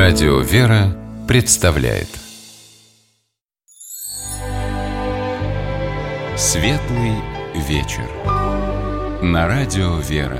Радио «Вера» представляет Светлый вечер на Радио «Вера».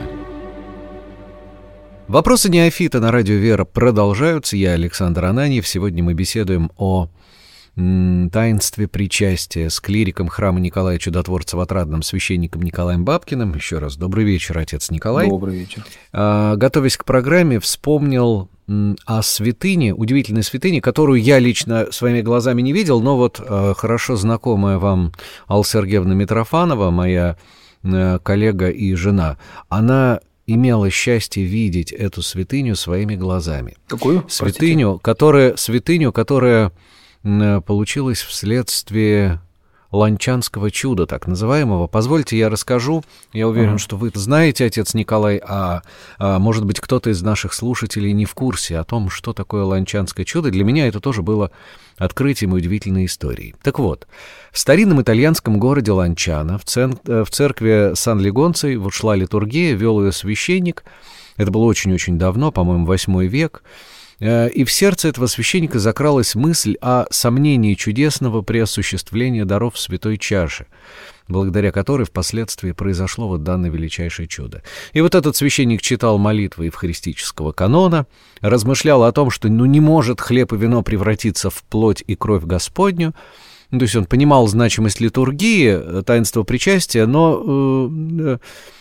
Вопросы неофита на Радио «Вера» продолжаются. Я Александр Ананьев. Сегодня мы беседуем о таинстве причастия с клириком храма Николая Чудотворца в Отрадном, священником Николаем Бабкиным. Еще раз добрый вечер, отец Николай. Добрый вечер. Готовясь к программе, вспомнил о святыне, удивительной святыне, которую я лично своими глазами не видел, но вот хорошо знакомая вам Алла Сергеевна Митрофанова, моя коллега и жена, она имела счастье видеть эту святыню своими глазами. Какую? Святыню, которая получилась вследствие ланчанского чуда, так называемого. Позвольте, я расскажу. Я уверен, что вы знаете, отец Николай, может быть, кто-то из наших слушателей не в курсе о том, что такое ланчанское чудо. Для меня это тоже было открытием и удивительной историей. Так вот, в старинном итальянском городе Ланчано, в церкви Сан-Легонций, вот шла литургия, вел ее священник. Это было очень-очень давно, по-моему, 8 век. И в сердце этого священника закралась мысль о сомнении чудесного при осуществлении даров святой чаши, благодаря которой впоследствии произошло вот данное величайшее чудо. И вот этот священник читал молитвы евхаристического канона, размышлял о том, что не может хлеб и вино превратиться в плоть и кровь Господню. То есть он понимал значимость литургии, таинства причастия, но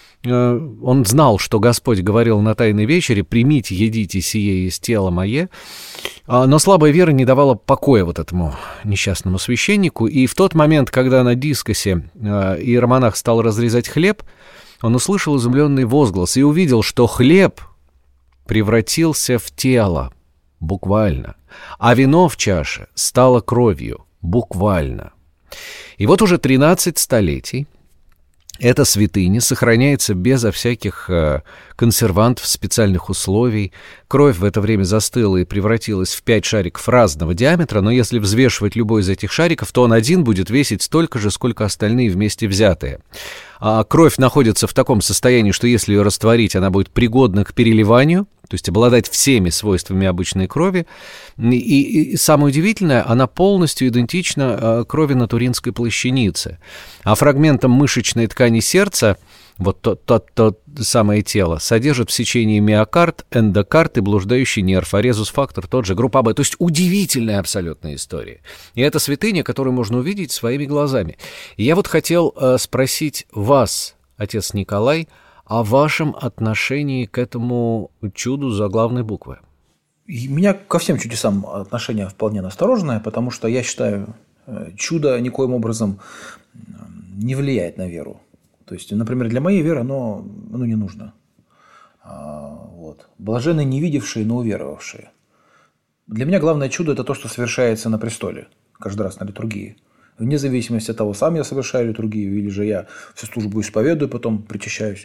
он знал, что Господь говорил на Тайной вечере: «Примите, едите, сие есть тело мое». Но слабая вера не давала покоя вот этому несчастному священнику. И в тот момент, когда на дискосе иеромонах стал разрезать хлеб, он услышал изумленный возглас и увидел, что хлеб превратился в тело, буквально, а вино в чаше стало кровью, буквально. И вот уже 13 столетий эта святыня сохраняется безо всяких консервантов, специальных условий. Кровь в это время застыла и превратилась в 5 шариков разного диаметра, но если взвешивать любой из этих шариков, то он один будет весить столько же, сколько остальные вместе взятые. А кровь находится в таком состоянии, что если ее растворить, она будет пригодна к переливанию, то есть обладать всеми свойствами обычной крови. И самое удивительное, она полностью идентична крови на Туринской плащанице. А фрагментом мышечной ткани сердца, вот то самое тело, содержит в сечении миокард, эндокард и блуждающий нерв, а резус-фактор тот же, группа Б. То есть удивительная абсолютная история. И это святыня, которую можно увидеть своими глазами. И я вот хотел спросить вас, отец Николай, о вашем отношении к этому чуду заглавной буквы. У меня ко всем чудесам отношение вполне настороженное, потому что я считаю, чудо никоим образом не влияет на веру. То есть, например, для моей веры оно не нужно. Вот. Блаженны не видевшие, но уверовавшие. Для меня главное чудо – это то, что совершается на престоле, каждый раз на литургии. Вне зависимости от того, сам я совершаю литургию, или же я всю службу исповедую, потом причащаюсь.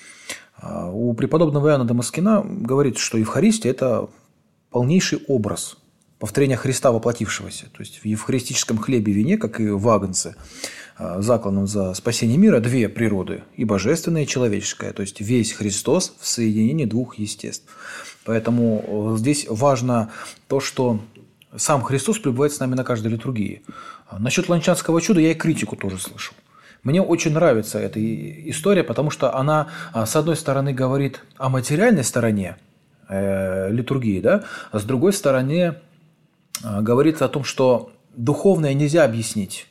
У преподобного Иоанна Дамаскина говорится, что Евхаристия – это полнейший образ повторения Христа воплотившегося. То есть в евхаристическом хлебе и вине, как и в агнце, закланном за спасение мира, 2 природы – и божественная, и человеческая. То есть весь Христос в соединении 2 естеств. Поэтому здесь важно то, что сам Христос пребывает с нами на каждой литургии. Насчет ланчанского чуда я и критику тоже слышал. Мне очень нравится эта история, потому что она, с одной стороны, говорит о материальной стороне литургии, да? А с другой стороны, говорит о том, что духовное нельзя объяснить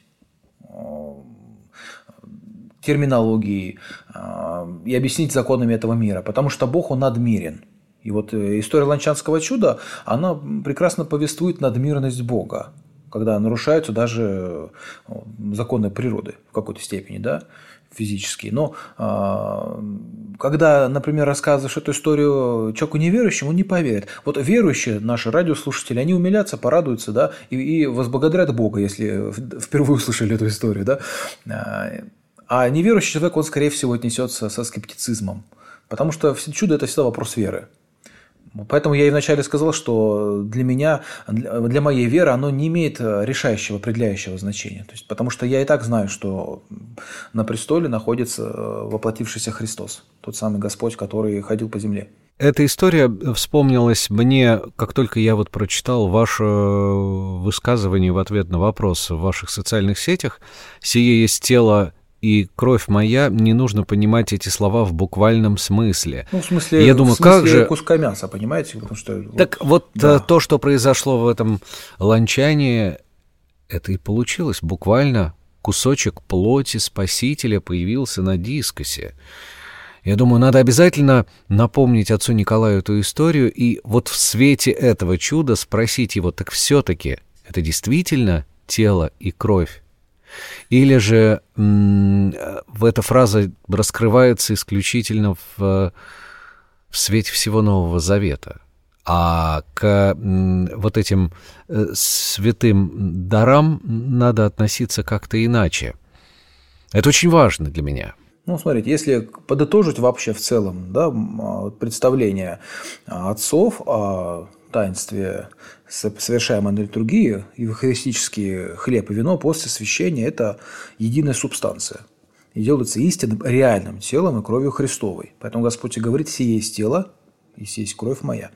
терминологией и объяснить законами этого мира, потому что Бог, Он надмирен. И вот история ланчанского чуда, она прекрасно повествует надмирность Бога, когда нарушаются даже законы природы в какой-то степени, да, физические. Но когда, например, рассказываешь эту историю человеку неверующему, он не поверит. Вот верующие, наши радиослушатели, они умилятся, порадуются, да, и возблагодарят Бога, если впервые услышали эту историю, да. А неверующий человек, он, скорее всего, отнесется со скептицизмом, потому что чудо – это всегда вопрос веры. Поэтому я и вначале сказал, что для меня, для моей веры оно не имеет решающего, определяющего значения. То есть, потому что я и так знаю, что на престоле находится воплотившийся Христос, тот самый Господь, который ходил по земле. Эта история вспомнилась мне, как только я вот прочитал ваше высказывание в ответ на вопрос в ваших социальных сетях. «Сие есть тело и кровь моя», не нужно понимать эти слова в буквальном смысле. Ну, в смысле, я думаю, как же куска мяса, понимаете? Потому что, так вот да. То, что произошло в этом ланчане, это и получилось. Буквально кусочек плоти Спасителя появился на дискосе. Я думаю, надо обязательно напомнить отцу Николаю эту историю и вот в свете этого чуда спросить его, так все-таки это действительно тело и кровь? Или же эта фраза раскрывается исключительно в свете всего Нового Завета, а к вот этим святым дарам надо относиться как-то иначе? Это очень важно для меня. Ну, смотрите, если подытожить вообще в целом, да, представление отцов о таинстве, совершаемой на литургии, евхаристический хлеб и вино после освящения – это единая субстанция. И делается истинным, реальным телом и кровью Христовой. Поэтому Господь и говорит: «Сие есть тело, и сие есть кровь моя».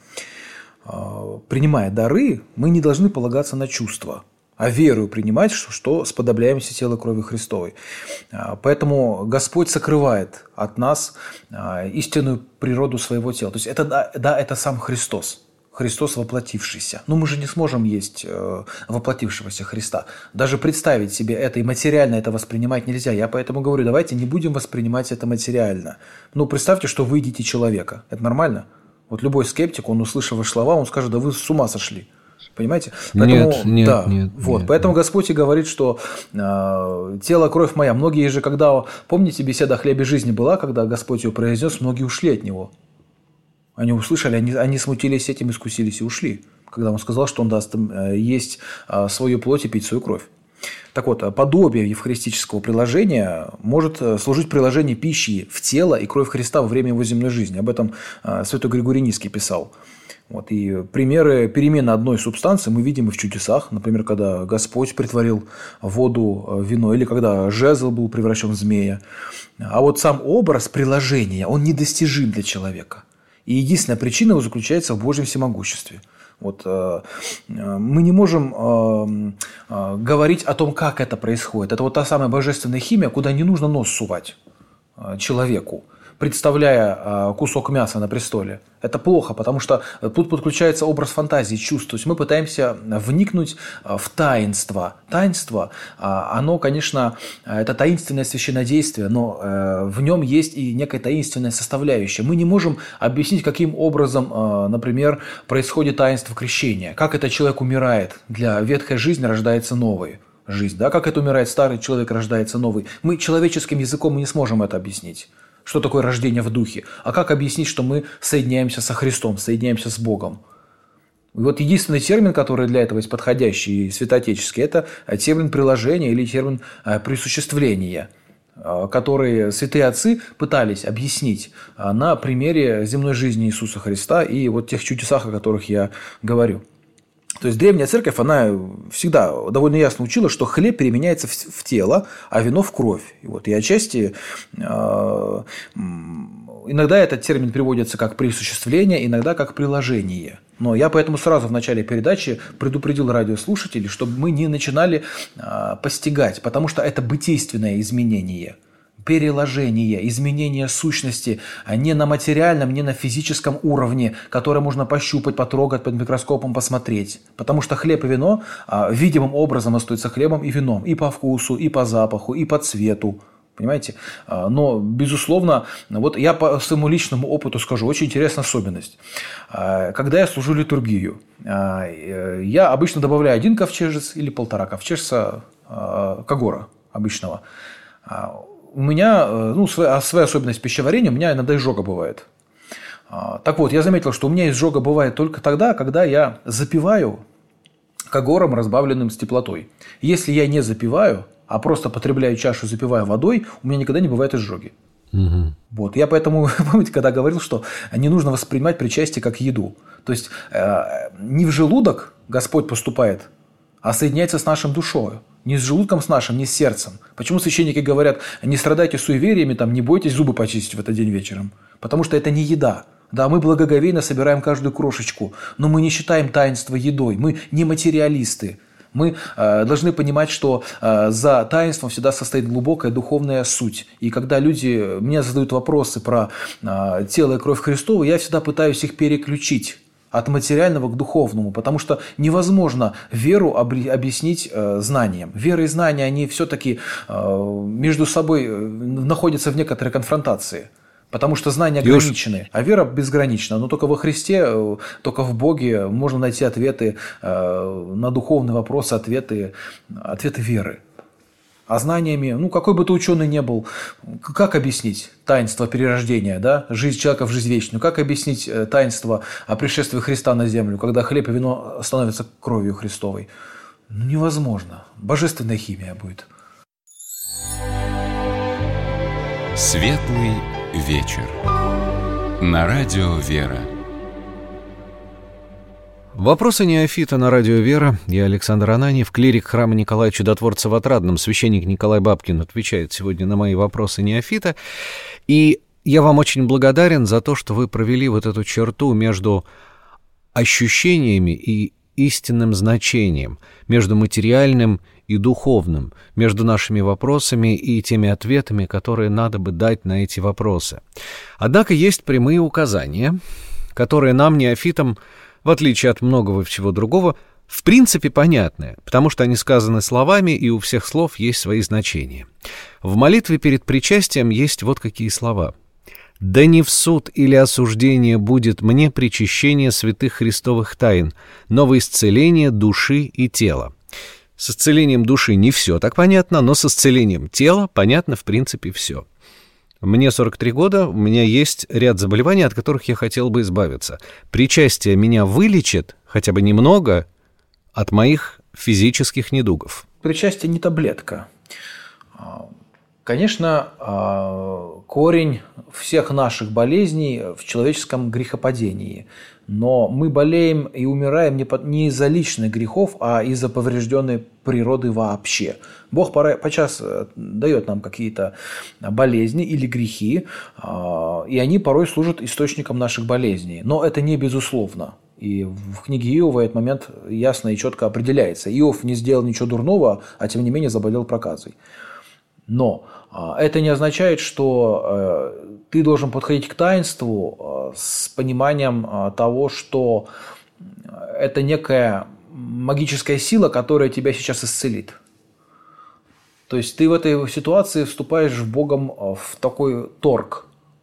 Принимая дары, мы не должны полагаться на чувства, а верою принимать, что сподобляемся телу и крови Христовой. Поэтому Господь сокрывает от нас истинную природу своего тела. То есть это сам Христос. Христос воплотившийся. Но мы же не сможем есть воплотившегося Христа. Даже представить себе это и материально это воспринимать нельзя. Я поэтому говорю, давайте не будем воспринимать это материально. Ну, представьте, что вы едите человека. Это нормально? Вот любой скептик, он, услышав ваши слова, он скажет: да вы с ума сошли. Понимаете? Поэтому, нет. Поэтому Господь и говорит, что тело, кровь моя. Многие же, когда, помните, беседа о хлебе жизни была, когда Господь ее произнес, многие ушли от него. Они услышали, они смутились этим, искусились и ушли, когда он сказал, что он даст им есть свою плоть и пить свою кровь. Так вот, подобие евхаристического приложения может служить приложение пищи в тело и кровь Христа во время его земной жизни. Об этом святой Григорий Низкий писал. Вот, и примеры перемены одной субстанции мы видим и в чудесах. Например, когда Господь притворил воду в вино, или когда жезл был превращен в змея. А вот сам образ приложения, он недостижим для человека. И единственная причина его заключается в Божьем всемогуществе. Вот, мы не можем говорить о том, как это происходит. Это вот та самая божественная химия, куда не нужно нос сувать человеку, представляя кусок мяса на престоле. Это плохо, потому что тут подключается образ фантазии, чувств. То есть мы пытаемся вникнуть в таинство. Таинство, оно, конечно, это таинственное священнодействие, но в нем есть и некая таинственная составляющая. Мы не можем объяснить, каким образом, например, происходит таинство крещения. Как этот человек умирает. Для ветхой жизни рождается новый. Жизнь, да? Как это умирает старый человек, рождается новый. Мы человеческим языком не сможем это объяснить. Что такое рождение в духе? А как объяснить, что мы соединяемся со Христом, соединяемся с Богом? И вот единственный термин, который для этого есть подходящий и святоотеческий, это термин приложения или термин присуществления, который святые отцы пытались объяснить на примере земной жизни Иисуса Христа и вот тех чудесах, о которых я говорю. То есть древняя церковь, она всегда довольно ясно учила, что хлеб переменяется в тело, а вино в кровь. И отчасти иногда этот термин приводится как присуществление, иногда как приложение. Но я поэтому сразу в начале передачи предупредил радиослушателей, чтобы мы не начинали постигать, потому что это бытийственное изменение. Переложение, изменение сущности не на материальном, не на физическом уровне, которое можно пощупать, потрогать, под микроскопом посмотреть. Потому что хлеб и вино видимым образом остаются хлебом и вином и по вкусу, и по запаху, и по цвету. Понимаете? Но, безусловно, вот я по своему личному опыту скажу, очень интересная особенность. Когда я служу литургию, я обычно добавляю 1 ковчежец или 1,5 ковчежца когора обычного. У меня, своя особенность пищеварения, у меня иногда изжога бывает. Так вот, я заметил, что у меня изжога бывает только тогда, когда я запиваю когором, разбавленным с теплотой. Если я не запиваю, а просто потребляю чашу, запиваю водой, у меня никогда не бывает изжоги. Угу. Вот. Я поэтому, помните, когда говорил, что не нужно воспринимать причастие как еду. То есть, не в желудок Господь поступает, а соединяется с нашей душой. Не с желудком с нашим, не с сердцем. Почему священники говорят, не страдайте суевериями, не бойтесь зубы почистить в этот день вечером? Потому что это не еда. Да, мы благоговейно собираем каждую крошечку, но мы не считаем таинство едой, мы не материалисты. Мы должны понимать, что за таинством всегда состоит глубокая духовная суть. И когда люди мне задают вопросы про тело и кровь Христову, я всегда пытаюсь их переключить от материального к духовному, потому что невозможно веру объяснить знанием. Вера и знания, они все-таки между собой находятся в некоторой конфронтации. Потому что знания ограничены, а вера безгранична. Но только во Христе, только в Боге можно найти ответы на духовные вопросы, ответы веры. А знаниями, какой бы ты ученый ни был, как объяснить таинство перерождения, да? Жизнь человека в жизнь вечную? Как объяснить таинство о пришествии Христа на землю, когда хлеб и вино становятся кровью Христовой? Невозможно. Божественная химия будет. Светлый вечер. На радио «Вера». Вопросы неофита на радио «Вера». Я Александр Ананьев, клирик храма Николая Чудотворца в Отрадном. Священник Николай Бабкин отвечает сегодня на мои вопросы неофита. И я вам очень благодарен за то, что вы провели вот эту черту между ощущениями и истинным значением, между материальным и духовным, между нашими вопросами и теми ответами, которые надо бы дать на эти вопросы. Однако есть прямые указания, которые нам, неофитам, в отличие от многого всего другого, в принципе понятны, потому что они сказаны словами, и у всех слов есть свои значения. В молитве перед причастием есть вот какие слова. «Да не в суд или осуждение будет мне причащение святых христовых тайн, но во исцеление души и тела». С исцелением души не все так понятно, но с исцелением тела понятно в принципе все. Мне 43 года, у меня есть ряд заболеваний, от которых я хотел бы избавиться. Причастие меня вылечит, хотя бы немного, от моих физических недугов. Причастие не таблетка. Конечно, корень всех наших болезней в человеческом грехопадении. Но мы болеем и умираем не из-за личных грехов, а из-за поврежденной природы вообще. Бог подчас дает нам какие-то болезни или грехи, и они порой служат источником наших болезней. Но это не безусловно. И в книге Иова этот момент ясно и четко определяется. Иов не сделал ничего дурного, а тем не менее заболел проказой. Но это не означает, что ты должен подходить к таинству с пониманием того, что это некая магическая сила, которая тебя сейчас исцелит. То есть ты в этой ситуации вступаешь в Богом в такой торг.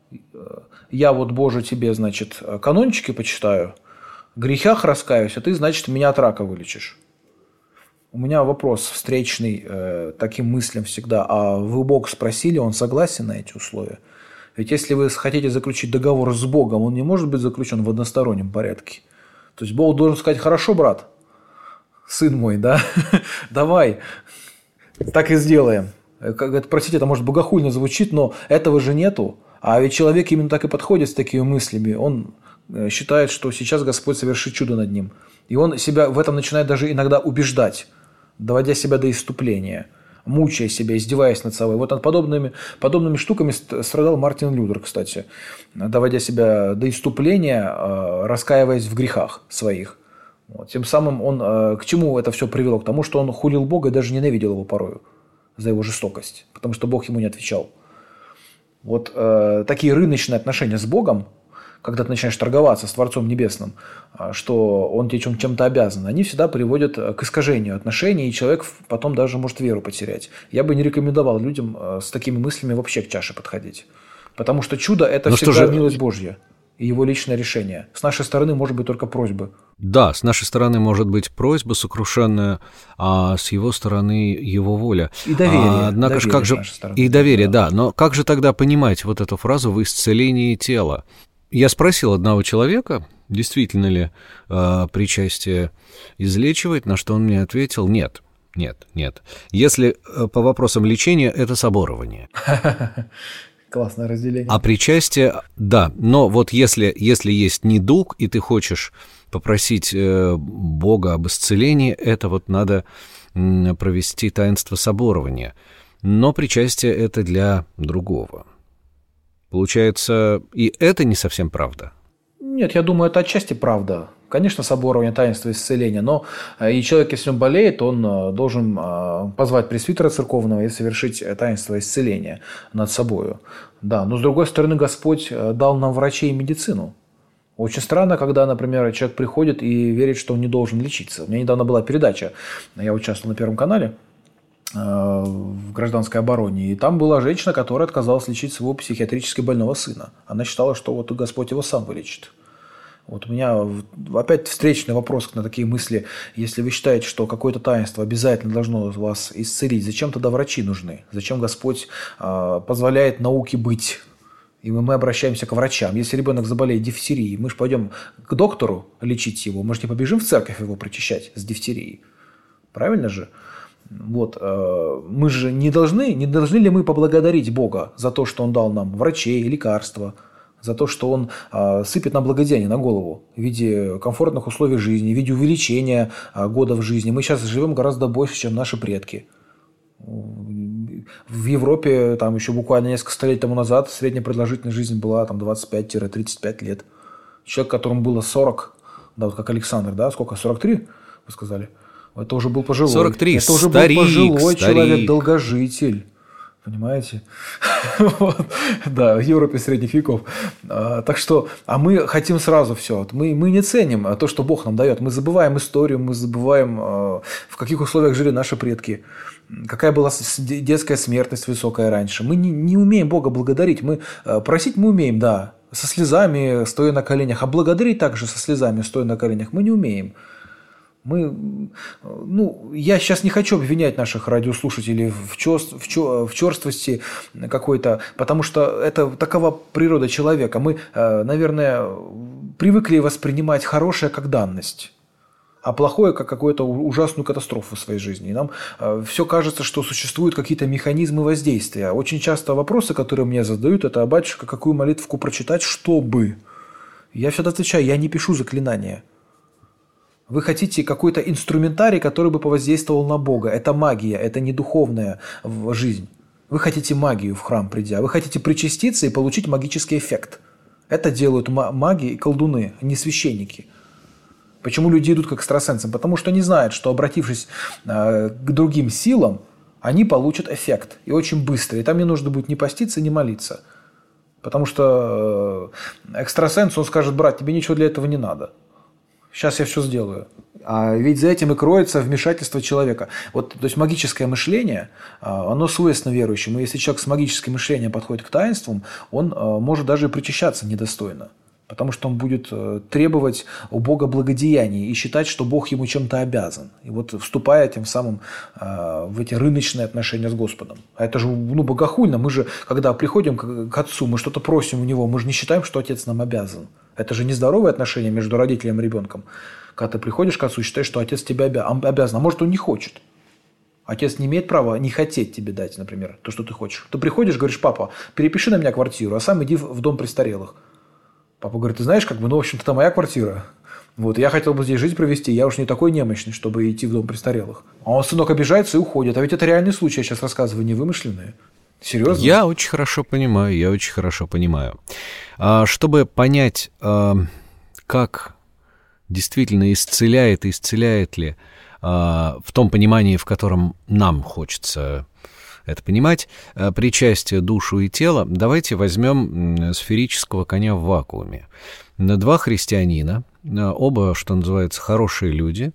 Я вот, Боже, тебе, значит, канончики почитаю, в грехах раскаюсь, а ты, значит, меня от рака вылечишь. У меня вопрос встречный таким мыслям всегда. А вы Бога спросили, он согласен на эти условия? Ведь если вы хотите заключить договор с Богом, он не может быть заключен в одностороннем порядке. То есть Бог должен сказать: хорошо, брат, сын мой, да, давай, так и сделаем. Простите, это может богохульно звучит, но этого же нету. А ведь человек именно так и подходит с такими мыслями. Он считает, что сейчас Господь совершит чудо над ним. И он себя в этом начинает даже иногда убеждать, доводя себя до исступления, мучая себя, издеваясь над собой. Вот над подобными штуками страдал Мартин Лютер, кстати, доводя себя до исступления, раскаиваясь в грехах своих. Вот. Тем самым он к чему это все привело? К тому, что он хулил Бога и даже ненавидел его порою за его жестокость, потому что Бог ему не отвечал. Вот такие рыночные отношения с Богом, когда ты начинаешь торговаться с Творцом Небесным, что он тебе чем-то обязан, они всегда приводят к искажению отношений, и человек потом даже может веру потерять. Я бы не рекомендовал людям с такими мыслями вообще к чаше подходить. Потому что чудо – это всегда милость Божья и его личное решение. С нашей стороны может быть только просьбы. Да, с нашей стороны может быть просьба сокрушенная, а с его стороны его воля. И доверие. Однако доверие как же... И доверие, да. Но как же тогда понимать вот эту фразу «в исцелении тела»? Я спросил одного человека, действительно ли причастие излечивает, на что он мне ответил: нет. Если по вопросам лечения, это соборование. Классное разделение. А причастие, да, но вот если есть недуг, и ты хочешь попросить Бога об исцелении, это вот надо провести таинство соборования. Но причастие это для другого. Получается, и это не совсем правда. Нет, я думаю, это отчасти правда. Конечно, соборование таинства исцеления, но и человек, если он болеет, он должен позвать пресвитера церковного и совершить таинство исцеления над собою. Да, но с другой стороны, Господь дал нам врачей и медицину. Очень странно, когда, например, человек приходит и верит, что он не должен лечиться. У меня недавно была передача, я участвовал на Первом канале в гражданской обороне, и там была женщина, которая отказалась лечить своего психиатрически больного сына. Она считала, что вот Господь его сам вылечит. Вот у меня опять встречный вопрос на такие мысли. Если вы считаете, что какое-то таинство обязательно должно вас исцелить, зачем тогда врачи нужны? Зачем Господь позволяет науке быть? И мы обращаемся к врачам. Если ребенок заболеет дифтерией, мы же пойдем к доктору лечить его. Мы же не побежим в церковь его причащать с дифтерией. Правильно же? Вот. Мы же не должны ли мы поблагодарить Бога за то, что Он дал нам врачей, лекарства, за то, что Он сыпет нам благодеяние на голову в виде комфортных условий жизни, в виде увеличения годов жизни. Мы сейчас живем гораздо больше, чем наши предки. В Европе там еще буквально несколько столетий тому назад средняя продолжительность жизни была там 25-35 лет. Человек, которому было 40, да, вот как Александр, да, сколько, 43, вы сказали? Это уже был пожилой. 43, это уже старик, был пожилой старик. Человек, долгожитель. Понимаете? Да, в Европе средних веков. Так что, а мы хотим сразу все. Мы не ценим то, что Бог нам дает. Мы забываем историю, мы забываем, в каких условиях жили наши предки, какая была детская смертность высокая раньше. Мы не умеем Бога благодарить. Просить мы умеем, да, со слезами, стоя на коленях. А благодарить также со слезами, стоя на коленях, мы не умеем. Я сейчас не хочу обвинять наших радиослушателей в черствости какой-то, потому что это такова природа человека. Мы, наверное, привыкли воспринимать хорошее как данность, а плохое как какую-то ужасную катастрофу в своей жизни. И нам все кажется, что существуют какие-то механизмы воздействия. Очень часто вопросы, которые мне задают, это: «А батюшка, какую молитвку прочитать, чтобы?» Я всегда отвечаю: я не пишу заклинания. Вы хотите какой-то инструментарий, который бы повоздействовал на Бога. Это магия, это не духовная жизнь. Вы хотите магию в храм придя. Вы хотите причаститься и получить магический эффект. Это делают маги и колдуны, а не священники. Почему люди идут к экстрасенсам? Потому что они знают, что, обратившись к другим силам, они получат эффект. И очень быстро. И там не нужно будет ни поститься, ни молиться. Потому что экстрасенс, он скажет: брат, тебе ничего для этого не надо. Сейчас я все сделаю. А ведь за этим и кроется вмешательство человека. Вот, то есть магическое мышление, оно свойственно верующим. И если человек с магическим мышлением подходит к таинствам, он может даже и причащаться недостойно. Потому что он будет требовать у Бога благодеяний и считать, что Бог ему чем-то обязан. И вот вступая тем самым в эти рыночные отношения с Господом. А это же богохульно. Мы же, когда приходим к Отцу, мы что-то просим у Него, мы же не считаем, что Отец нам обязан. Это же нездоровые отношения между родителем и ребенком. Когда ты приходишь к Отцу и считаешь, что Отец тебе обязан. А может, он не хочет. Отец не имеет права не хотеть тебе дать, например, то, что ты хочешь. Ты приходишь, говоришь: папа, перепиши на меня квартиру, а сам иди в дом престарелых. Папа говорит: ты знаешь, в общем-то, это моя квартира. Вот, я хотел бы здесь жизнь провести, я уж не такой немощный, чтобы идти в дом престарелых. А он, сынок, обижается и уходит. А ведь это реальный случай, я сейчас рассказываю, не вымышленные. Серьезно? Я очень хорошо понимаю. Чтобы понять, как действительно исцеляет ли в том понимании, в котором нам хочется это понимать, причастие душу и тело, давайте возьмем сферического коня в вакууме. Два христианина, оба, что называется, хорошие люди,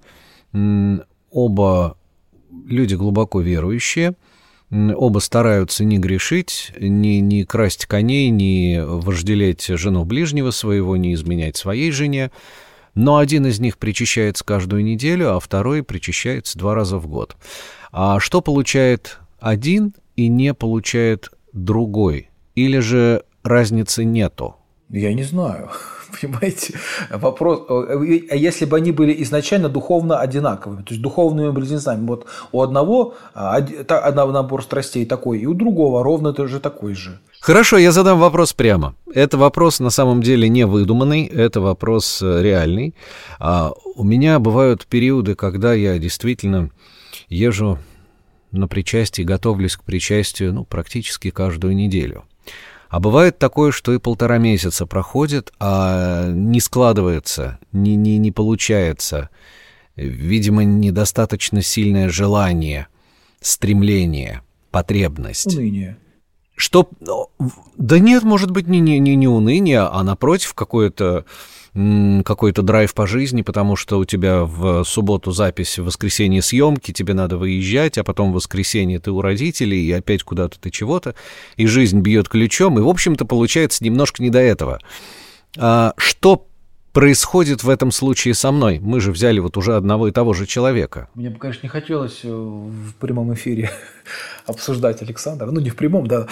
оба люди глубоко верующие, оба стараются не грешить, не красть коней, не вожделеть жену ближнего своего, не изменять своей жене, но один из них причащается каждую неделю, а второй причащается 2 раза в год. А что получает один и не получает другой? Или же разницы нету? Я не знаю. Понимаете? Вопрос. А если бы они были изначально духовно одинаковыми, то есть духовными близнецами, вот у одного набор страстей такой, и у другого ровно же такой же. Хорошо, я задам вопрос прямо. Это вопрос на самом деле не выдуманный, это вопрос реальный. У меня бывают периоды, когда я действительно езжу на причастие, готовлюсь к причастию практически каждую неделю. А бывает такое, что и 1,5 месяца проходит, а не складывается, не получается. Видимо, недостаточно сильное желание, стремление, потребность. Уныние. Что... Да нет, может быть, не уныние, а напротив, какой-то драйв по жизни, потому что у тебя в субботу запись, в воскресенье съемки, тебе надо выезжать, а потом в воскресенье ты у родителей, и опять куда-то ты чего-то, и жизнь бьет ключом, и, в общем-то, получается немножко не до этого. Что происходит в этом случае со мной? Мы же взяли вот уже одного и того же человека. Мне бы, конечно, не хотелось в прямом эфире обсуждать Александра. Ну, не в прямом, да.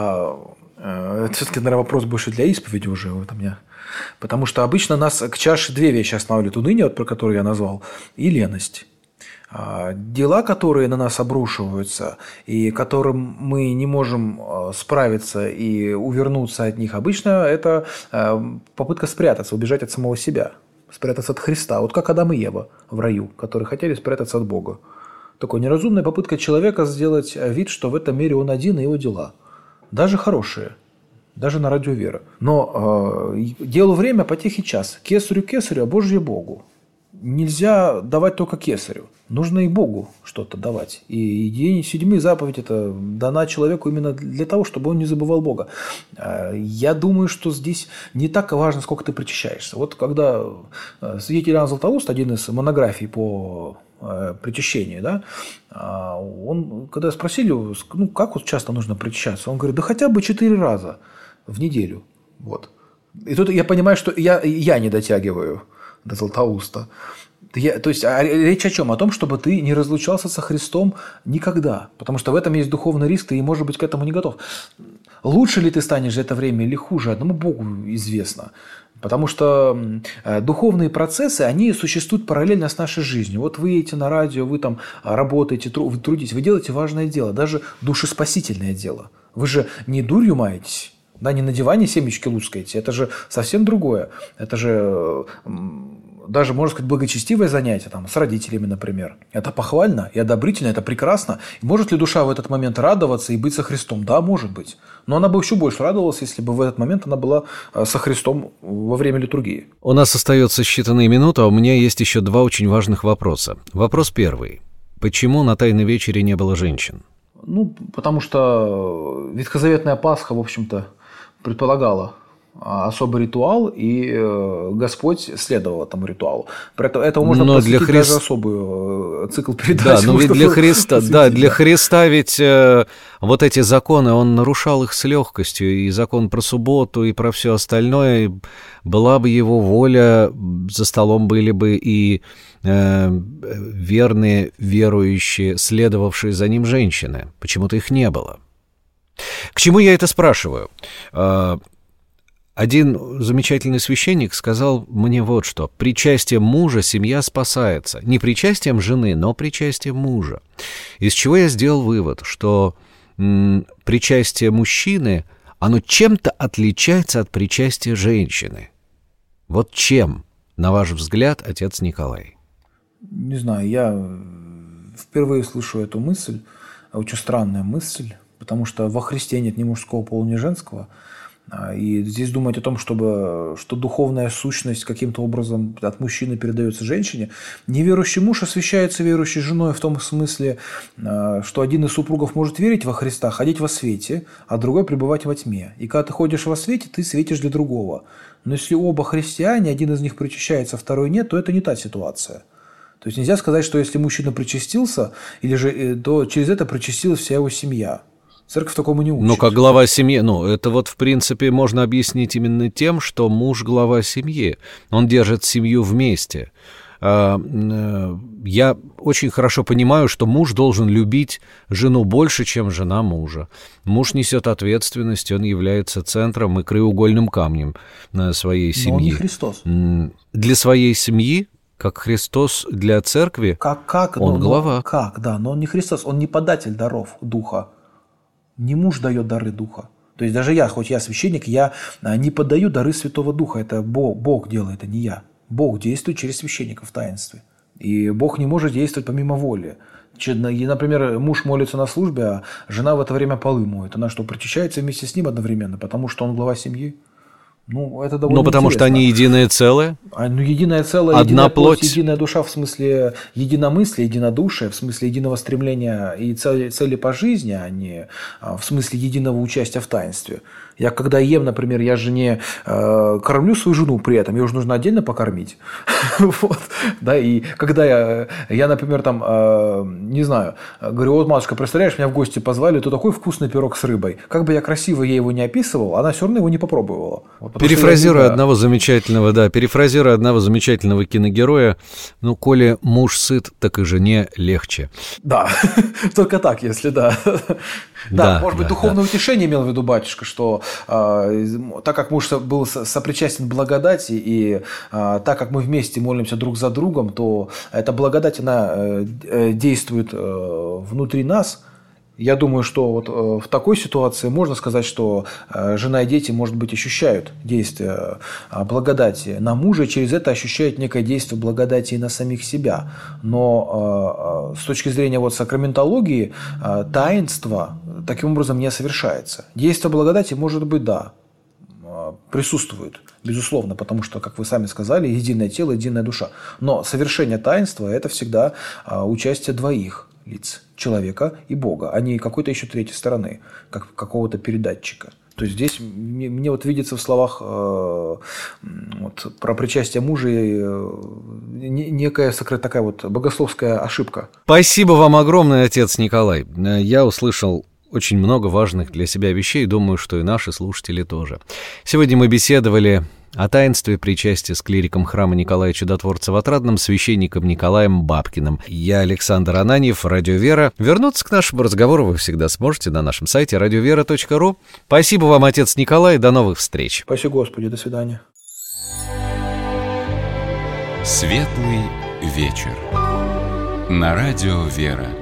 Это все-таки, наверное, вопрос больше для исповеди уже. Вот у меня. Потому что обычно нас к чаше 2 вещи останавливают. Уныние, вот, про которое я назвал, и леность. Дела, которые на нас обрушиваются, и которым мы не можем справиться и увернуться от них, обычно это попытка спрятаться, убежать от самого себя, спрятаться от Христа. Вот как Адам и Ева в раю, которые хотели спрятаться от Бога. Такая неразумная попытка человека сделать вид, что в этом мире он один и его дела. Даже хорошие. Даже на радио «Вера». Но делу время, потехи час. Кесарю кесарю, а Божье Богу. Нельзя давать только кесарю. Нужно и Богу что-то давать. И день 7 заповедь это дана человеку именно для того, чтобы он не забывал Бога. Я думаю, что здесь не так важно, сколько ты причащаешься. Вот когда святитель Иоанн Златоуст, один из монографий по причащению, да, он, когда спросили, ну, как вот часто нужно причащаться, он говорит, да хотя бы 4 раза в неделю. Вот. И тут я понимаю, что я не дотягиваю до Златоуста. То есть речь о чем? О том, чтобы ты не разлучался со Христом никогда. Потому что в этом есть духовный риск, ты, может быть, к этому не готов. Лучше ли ты станешь за это время или хуже, одному Богу известно. Потому что духовные процессы, они существуют параллельно с нашей жизнью. Вот вы едете на радио, вы там работаете, вы трудитесь, вы делаете важное дело, даже душеспасительное дело. Вы же не дурью маетесь. Да, не на диване семечки лускаете. Это же совсем другое. Это же даже, можно сказать, благочестивое занятие там, с родителями, например. Это похвально и одобрительно, это прекрасно. И может ли душа в этот момент радоваться и быть со Христом? Да, может быть. Но она бы еще больше радовалась, если бы в этот момент она была со Христом во время литургии. У нас остается считанные минуты, а у меня есть еще 2 очень важных вопроса. Вопрос первый. Почему на Тайной вечере не было женщин? Ну, потому что ветхозаветная Пасха, в общем-то, предполагала особый ритуал, и Господь следовал этому ритуалу. Этого можно посвятить даже особый цикл передач. Да, но ведь для Христа, для Христа ведь вот эти законы, он нарушал их с легкостью, и закон про субботу, и про все остальное. Была бы его воля, за столом были бы и верные, верующие, следовавшие за ним женщины. Почему-то их не было. К чему я это спрашиваю? Один замечательный священник сказал мне вот что. Причастием мужа семья спасается. Не причастием жены, но причастием мужа. Из чего я сделал вывод, что причастие мужчины, оно чем-то отличается от причастия женщины. Вот чем, на ваш взгляд, отец Николай? Не знаю, я впервые слышу эту мысль. Очень странная мысль, потому что во Христе нет ни мужского пола, ни женского. И здесь думать о том, что духовная сущность каким-то образом от мужчины передается женщине. Неверующий муж освящается верующей женой в том смысле, что один из супругов может верить во Христа, ходить во свете, а другой пребывать во тьме. И когда ты ходишь во свете, ты светишь для другого. Но если оба христиане, один из них причащается, второй нет, то это не та ситуация. То есть нельзя сказать, что если мужчина причастился, или же, то через это причастилась вся его семья. Церковь такому не учит. Ну, как глава семьи, это вот, в принципе, можно объяснить именно тем, что муж глава семьи. Он держит семью вместе. Я очень хорошо понимаю, что муж должен любить жену больше, чем жена мужа. Муж несет ответственность, он является центром и краеугольным камнем своей семьи. Но он не Христос. Для своей семьи, как Христос для церкви, он глава. Но он не Христос, он не податель даров Духа. Не муж дает дары Духа. То есть даже я, хоть я священник, я не подаю дары Святого Духа. Это Бог делает, а не я. Бог действует через священника в таинстве. И Бог не может действовать помимо воли. И, например, муж молится на службе, а жена в это время полы моет. Она что, причащается вместе с ним одновременно, потому что он глава семьи? Ну, это довольно потому интересно. что они единое целое? Единое целое, одна единая плоть, единая душа в смысле единомыслия, единодушия, в смысле единого стремления и цели по жизни, а не в смысле единого участия в таинстве. Я когда ем, например, я же не кормлю свою жену при этом, ее же нужно отдельно покормить. Вот. Да, и когда я, например, там, не знаю, говорю, вот, матушка, представляешь, меня в гости позвали, то такой вкусный пирог с рыбой. Как бы я красиво ей его не описывал, она все равно его не попробовала. Вот, перефразируя одного замечательного киногероя, ну, коли муж сыт, так и жене легче. Да, только так, если да. Да, может быть, духовное утешение имел в виду батюшка, что так как муж был сопричастен благодати, и так как мы вместе молимся друг за другом, то эта благодать, она действует внутри нас. Я думаю, что вот в такой ситуации можно сказать, что жена и дети, может быть, ощущают действие благодати на мужа, и через это ощущают некое действие благодати и на самих себя. Но с точки зрения вот сакраментологии, таинство таким образом не совершается. Действие благодати, может быть, да, присутствует, безусловно, потому что, как вы сами сказали, единое тело, единая душа. Но совершение таинства – это всегда участие двоих лиц, человека и Бога, а не какой-то еще третьей стороны, как какого-то передатчика. То есть здесь мне вот видится в словах вот, про причастие мужа некая такая вот богословская ошибка. Спасибо вам огромное, отец Николай. Я услышал очень много важных для себя вещей, думаю, что и наши слушатели тоже. Сегодня мы беседовали о таинстве причастия с клириком храма Николая Чудотворца в Отрадном, священником Николаем Бабкиным. Я Александр Ананьев, Радио Вера. Вернуться к нашему разговору вы всегда сможете на нашем сайте radiovera.ru. Спасибо вам, отец Николай, до новых встреч. Спасибо, Господи, до свидания. Светлый вечер. На Радио Вера.